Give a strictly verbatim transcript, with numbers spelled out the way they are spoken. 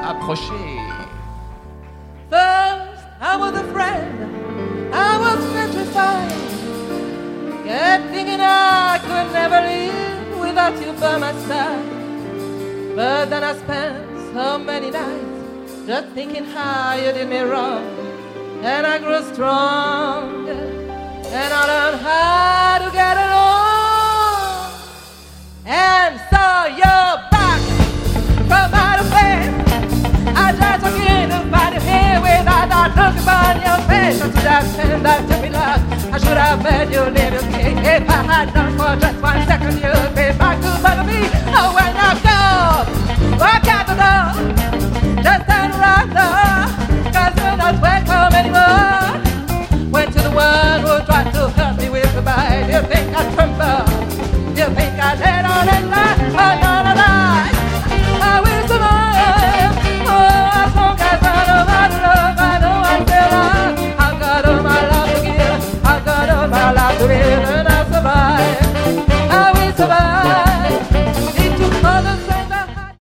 approcher. First, I was a friend, I was petrified, kept thinking I could never live without you by my side. But then I spent so many nights just thinking how you did me wrong, and I grew strong, and I learned how to get along. And so you're back from outer space. I tried to get to find you here without that look upon your face. I should have turned out to be lost. I should have made you leave your cake. If I had known for just one second you'd be back to bother me. Oh, when I